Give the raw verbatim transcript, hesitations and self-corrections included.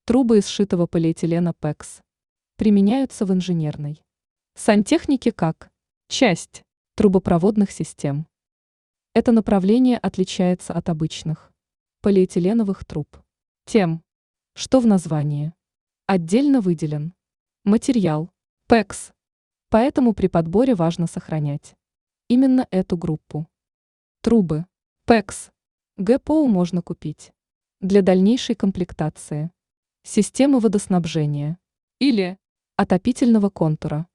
Трубы из сшитого полиэтилена пэкс применяются в инженерной сантехнике как часть трубопроводных систем. Это направление отличается от обычных полиэтиленовых труб тем, что в названии отдельно выделен материал пэкс, поэтому при подборе важно сохранять именно эту группу. Трубы пэкс ГПО можно купить для дальнейшей комплектации системы водоснабжения или отопительного контура.